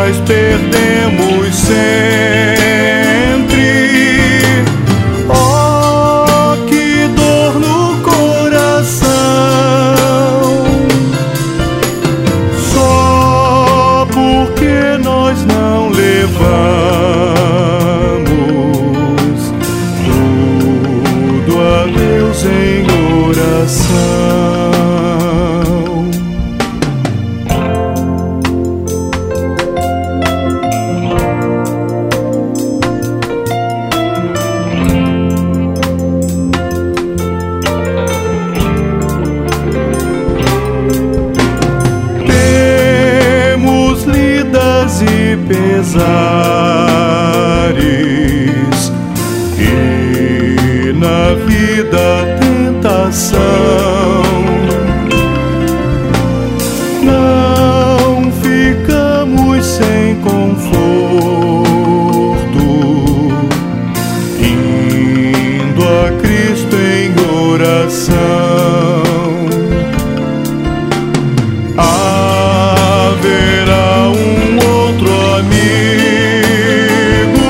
mas perdemos sempre. Oh, que dor no coração, só porque nós não levamos tudo a Deus em oração. E pesares, e na vida tentação, não ficamos sem conforto, indo a Cristo em oração. Haverá amigo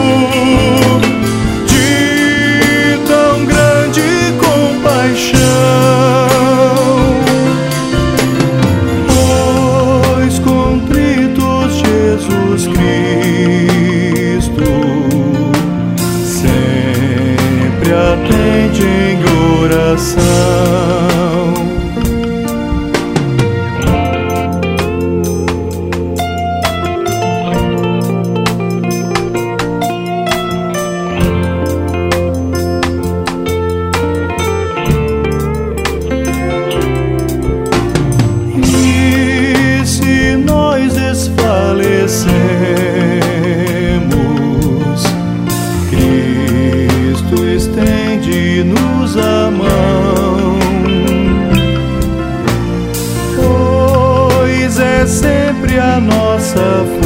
de tão grande compaixão, pois contritos Jesus Cristo sempre atende em oração. Cristo estende-nos a mão, pois é sempre a nossa força.